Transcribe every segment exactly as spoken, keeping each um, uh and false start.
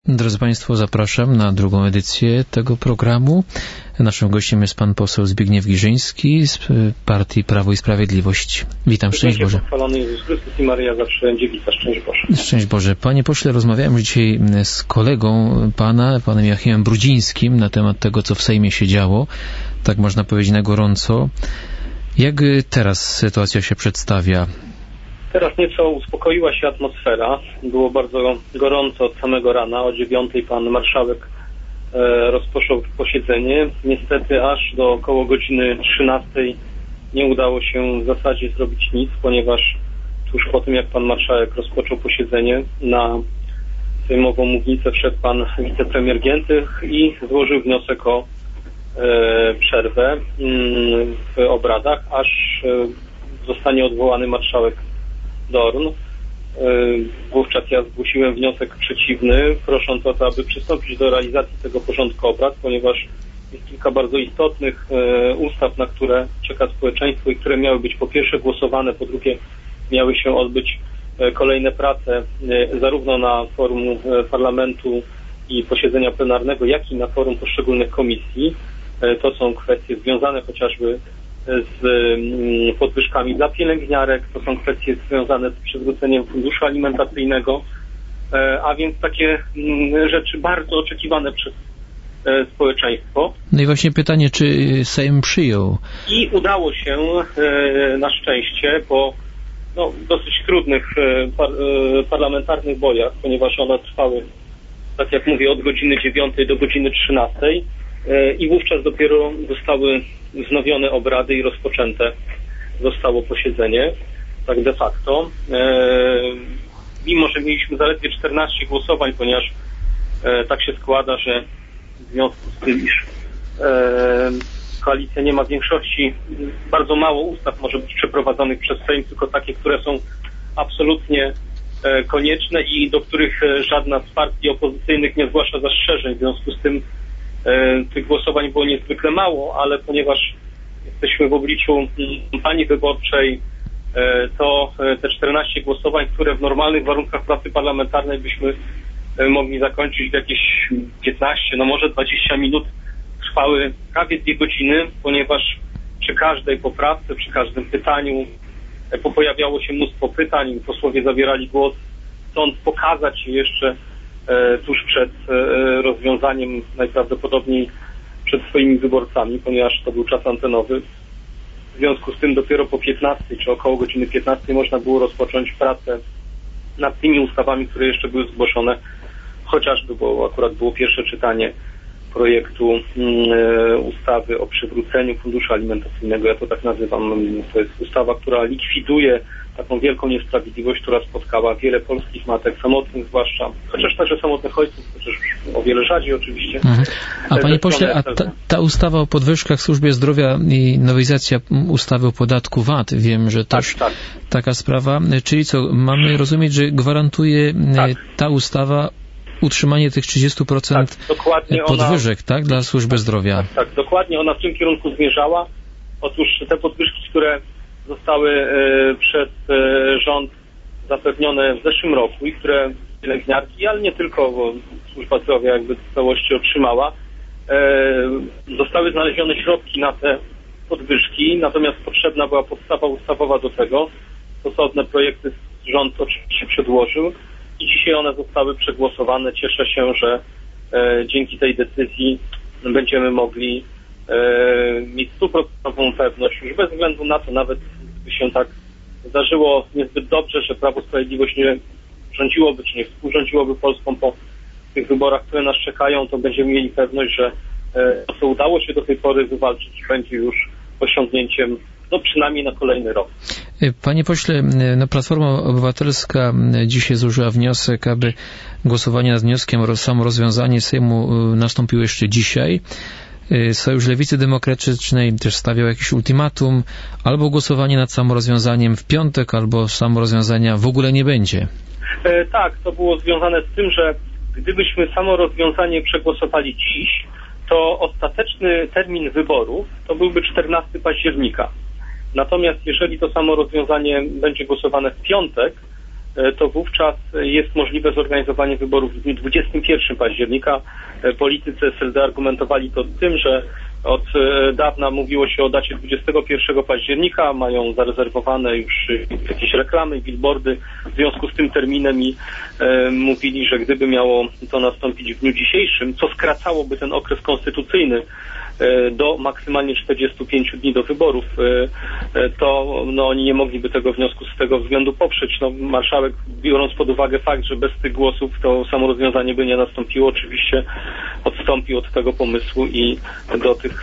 Drodzy Państwo, zapraszam na drugą edycję tego programu. Naszym gościem jest pan poseł Zbigniew Giżyński z partii Prawo i Sprawiedliwość. Witam, szczęść Boże. Pochwalony Jezus Chrystus i Maryja zawsze dziewica, szczęść Boże. Szczęść Boże. Panie pośle, rozmawiałem dzisiaj z kolegą pana, panem Joachimem Brudzińskim, na temat tego, co w Sejmie się działo. Tak można powiedzieć na gorąco. Jak teraz sytuacja się przedstawia? Teraz nieco uspokoiła się atmosfera. Było bardzo gorąco od samego rana. O dziewiątej pan marszałek e, rozpoczął posiedzenie. Niestety aż do około godziny trzynastej nie udało się w zasadzie zrobić nic, ponieważ tuż po tym, jak pan marszałek rozpoczął posiedzenie, na sejmową mównicę wszedł pan wicepremier Giętych i złożył wniosek o e, przerwę mm, w obradach, aż e, zostanie odwołany marszałek Dorn. Wówczas ja zgłosiłem wniosek przeciwny, prosząc o to, aby przystąpić do realizacji tego porządku obrad, ponieważ jest kilka bardzo istotnych ustaw, na które czeka społeczeństwo i które miały być po pierwsze głosowane, po drugie miały się odbyć kolejne prace zarówno na forum parlamentu i posiedzenia plenarnego, jak i na forum poszczególnych komisji. To są kwestie związane chociażby z podwyżkami dla pielęgniarek, to są kwestie związane z przywróceniem funduszu alimentacyjnego, a więc takie rzeczy bardzo oczekiwane przez społeczeństwo. No i właśnie pytanie, czy Sejm przyjął? I udało się na szczęście po no, dosyć trudnych par parlamentarnych bojach, ponieważ one trwały, tak jak mówię, od godziny dziewiątej do godziny trzynastej i wówczas dopiero zostały wznowione obrady i rozpoczęte zostało posiedzenie, tak de facto. E, mimo, że mieliśmy zaledwie czternaście głosowań, ponieważ e, tak się składa, że w związku z tym, iż e, koalicja nie ma większości, bardzo mało ustaw może być przeprowadzonych przez Sejm, tylko takie, które są absolutnie e, konieczne i do których e, żadna z partii opozycyjnych nie zgłasza zastrzeżeń. W związku z tym E, tych głosowań było niezwykle mało, ale ponieważ jesteśmy w obliczu kampanii wyborczej, e, to e, te czternaście głosowań, które w normalnych warunkach pracy parlamentarnej byśmy e, mogli zakończyć w jakieś piętnaście, no może dwadzieścia minut, trwały prawie dwie godziny, ponieważ przy każdej poprawce, przy każdym pytaniu e, pojawiało się mnóstwo pytań, posłowie zabierali głos, chcąc pokazać się jeszcze tuż przed rozwiązaniem, najprawdopodobniej przed swoimi wyborcami, ponieważ to był czas antenowy. W związku z tym dopiero po piętnastej, czy około godziny piętnastej można było rozpocząć pracę nad tymi ustawami, które jeszcze były zgłoszone, chociażby, bo akurat było pierwsze czytanie projektu e, ustawy o przywróceniu funduszu alimentacyjnego. Ja to tak nazywam. To jest ustawa, która likwiduje taką wielką niesprawiedliwość, która spotkała wiele polskich matek, samotnych zwłaszcza, chociaż także samotnych ojców, chociaż o wiele rzadziej oczywiście. Mhm. A panie pośle, a ta, ta ustawa o podwyżkach w służbie zdrowia i nowelizacja ustawy o podatku V A T, wiem, że też tak, tak. taka sprawa, czyli co, mamy rozumieć, że gwarantuje tak. ta ustawa utrzymanie tych trzydziestu procent tak, podwyżek, ona, tak, dla służby zdrowia. Tak, tak, dokładnie. Ona w tym kierunku zmierzała. Otóż te podwyżki, które zostały e, przez e, rząd zapewnione w zeszłym roku i które pielęgniarki, ale nie tylko, bo służba zdrowia jakby w całości otrzymała, e, zostały znalezione środki na te podwyżki, natomiast potrzebna była podstawa ustawowa do tego. Stosowne projekty rząd oczywiście przedłożył i dzisiaj one zostały przegłosowane. Cieszę się, że e, dzięki tej decyzji będziemy mogli e, mieć stuprocentową pewność, już bez względu na to, nawet by się tak zdarzyło niezbyt dobrze, że Prawo i Sprawiedliwość nie rządziłoby, czy nie współrządziłoby Polską po tych wyborach, które nas czekają, to będziemy mieli pewność, że e, to, co udało się do tej pory wywalczyć, będzie już osiągnięciem no przynajmniej na kolejny rok. Panie pośle, no Platforma Obywatelska dzisiaj złożyła wniosek, aby głosowanie nad wnioskiem o samo rozwiązanie Sejmu nastąpiło jeszcze dzisiaj. Sojusz Lewicy Demokratycznej też stawiał jakieś ultimatum, albo głosowanie nad samo rozwiązaniem w piątek, albo samo rozwiązania w ogóle nie będzie. E, tak, to było związane z tym, że gdybyśmy samo rozwiązanie przegłosowali dziś, to ostateczny termin wyborów to byłby czternastego października. Natomiast jeżeli to samo rozwiązanie będzie głosowane w piątek, to wówczas jest możliwe zorganizowanie wyborów w dniu dwudziestego pierwszego października. Politycy S L D argumentowali to tym, że od dawna mówiło się o dacie dwudziestego pierwszego października, mają zarezerwowane już jakieś reklamy, billboardy w związku z tym terminem i e, mówili, że gdyby miało to nastąpić w dniu dzisiejszym, co skracałoby ten okres konstytucyjny e, do maksymalnie czterdziestu pięciu dni do wyborów, e, e, to no, oni nie mogliby tego wniosku z tego względu poprzeć. No, marszałek, biorąc pod uwagę fakt, że bez tych głosów to samo rozwiązanie by nie nastąpiło, oczywiście odstąpił od tego pomysłu i do tych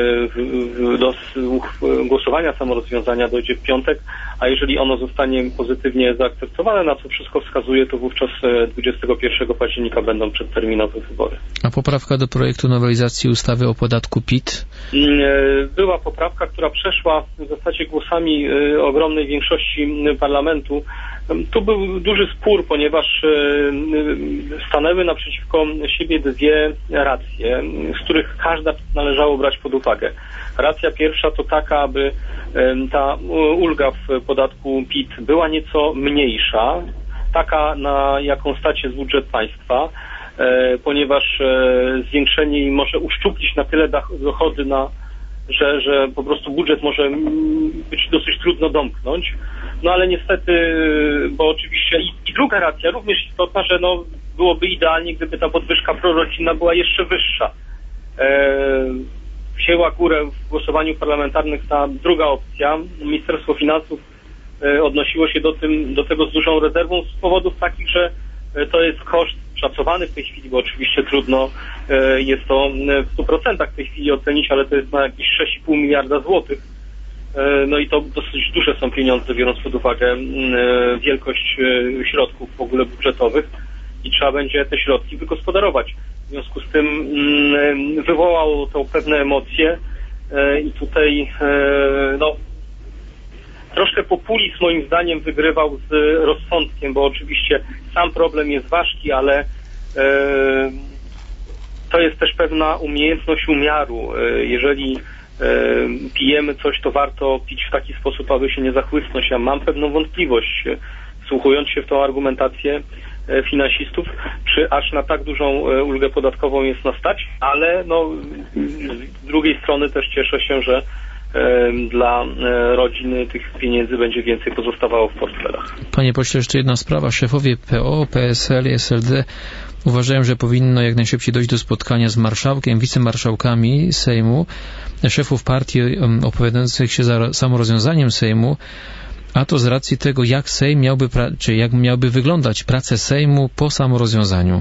do głosowania samorozwiązania dojdzie w piątek, a jeżeli ono zostanie pozytywnie zaakceptowane, na co wszystko wskazuje, to wówczas dwudziestego pierwszego października będą przedterminowe wybory. A poprawka do projektu nowelizacji ustawy o podatku P I T? Była poprawka, która przeszła w zasadzie głosami ogromnej większości parlamentu. Tu był duży spór, ponieważ stanęły naprzeciwko siebie dwie racje, z których każda należało brać pod uwagę. Racja pierwsza to taka, aby ta ulga w podatku P I T była nieco mniejsza, taka, na jaką stać jest budżet państwa, ponieważ zwiększenie jej może uszczuplić na tyle dochody, na, że, że po prostu budżet może być dosyć trudno domknąć. No ale niestety, bo oczywiście i, i druga racja również istotna, że no, byłoby idealnie, gdyby ta podwyżka prorodzinna była jeszcze wyższa. E, wzięła górę w głosowaniu parlamentarnym ta druga opcja. Ministerstwo Finansów e, odnosiło się do, tym, do tego z dużą rezerwą z powodów takich, że e, to jest koszt szacowany w tej chwili, bo oczywiście trudno e, jest to w stu procentach w tej chwili ocenić, ale to jest na jakieś sześć i pół miliarda złotych. No i to dosyć duże są pieniądze, biorąc pod uwagę wielkość środków w ogóle budżetowych i trzeba będzie te środki wygospodarować. W związku z tym wywołało to pewne emocje i tutaj no, troszkę populizm moim zdaniem wygrywał z rozsądkiem, bo oczywiście sam problem jest ważki, ale to jest też pewna umiejętność umiaru. Jeżeli pijemy coś, to warto pić w taki sposób, aby się nie zachłysnąć. Ja mam pewną wątpliwość, wsłuchując się w tą argumentację finansistów, czy aż na tak dużą ulgę podatkową jest nas stać, ale no, z drugiej strony też cieszę się, że dla rodziny tych pieniędzy będzie więcej pozostawało w portfelach. Panie pośle, jeszcze jedna sprawa. Szefowie P O, P S L i S L D uważają, że powinno jak najszybciej dojść do spotkania z marszałkiem, wicemarszałkami Sejmu, szefów partii opowiadających się za samorozwiązaniem Sejmu, a to z racji tego, jak Sejm miałby, czy jak miałby wyglądać prace Sejmu po samorozwiązaniu.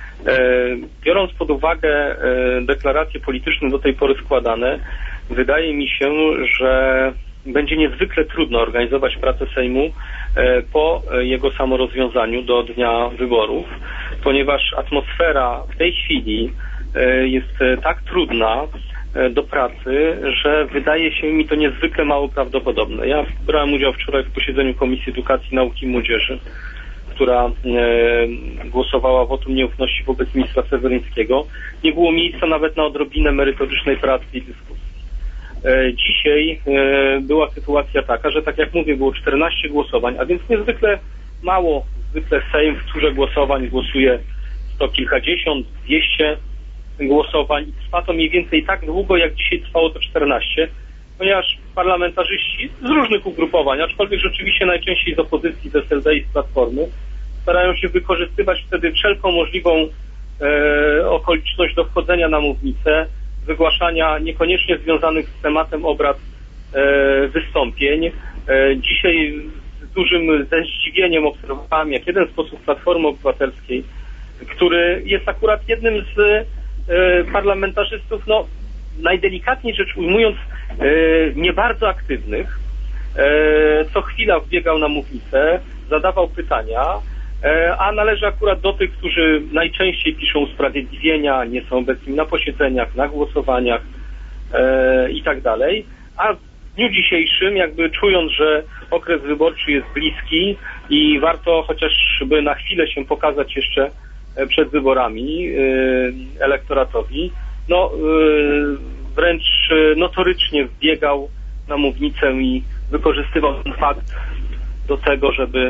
Biorąc pod uwagę deklaracje polityczne do tej pory składane, wydaje mi się, że będzie niezwykle trudno organizować pracę Sejmu po jego samorozwiązaniu do dnia wyborów, ponieważ atmosfera w tej chwili jest tak trudna do pracy, że wydaje się mi to niezwykle mało prawdopodobne. Ja brałem udział wczoraj w posiedzeniu Komisji Edukacji, Nauki i Młodzieży, która e, głosowała wotum nieufności wobec ministra Seweryńskiego. Nie było miejsca nawet na odrobinę merytorycznej pracy i dyskusji. E, dzisiaj e, była sytuacja taka, że tak jak mówię, było czternaście głosowań, a więc niezwykle mało. Zwykle Sejm w turze głosowań głosuje sto kilkadziesiąt, dwieście głosowań i trwa to mniej więcej tak długo, jak dzisiaj trwało to czternaście, ponieważ parlamentarzyści z różnych ugrupowań, aczkolwiek rzeczywiście najczęściej z opozycji, z S L D i z Platformy, starają się wykorzystywać wtedy wszelką możliwą e, okoliczność do wchodzenia na mównicę, wygłaszania niekoniecznie związanych z tematem obrad e, wystąpień. E, dzisiaj z dużym ze zdziwieniem obserwowałem, jak jeden z posłów Platformy Obywatelskiej, który jest akurat jednym z e, parlamentarzystów, no najdelikatniej rzecz ujmując, e, nie bardzo aktywnych, e, co chwila wbiegał na mównicę, zadawał pytania, e, a należy akurat do tych, którzy najczęściej piszą usprawiedliwienia, nie są obecni na posiedzeniach, na głosowaniach e, i tak dalej, a w dniu dzisiejszym, jakby czując, że okres wyborczy jest bliski i warto chociażby na chwilę się pokazać jeszcze przed wyborami yy, elektoratowi, no yy, wręcz notorycznie wbiegał na mównicę i wykorzystywał ten fakt do tego, żeby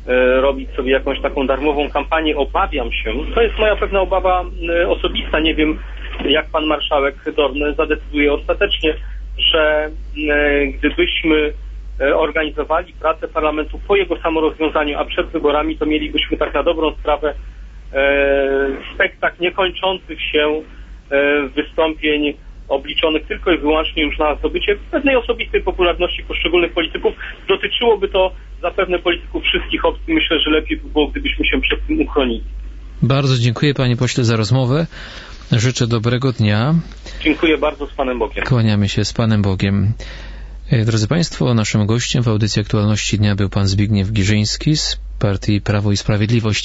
robić sobie jakąś taką darmową kampanię. Obawiam się, to jest moja pewna obawa osobista, nie wiem jak pan marszałek Dorn zadecyduje ostatecznie, że gdybyśmy organizowali pracę parlamentu po jego samorozwiązaniu, a przed wyborami, to mielibyśmy tak na dobrą sprawę spektakl niekończących się wystąpień obliczonych tylko i wyłącznie już na zdobycie pewnej osobistej popularności poszczególnych polityków. Dotyczyłoby to zapewne polityków wszystkich opcji. Myślę, że lepiej by było, gdybyśmy się przed tym uchronili. Bardzo dziękuję panie pośle za rozmowę. Życzę dobrego dnia. Dziękuję bardzo, z Panem Bogiem. Kłaniamy się, z Panem Bogiem. Drodzy Państwo, naszym gościem w audycji Aktualności Dnia był pan Zbigniew Girzyński z partii Prawo i Sprawiedliwość.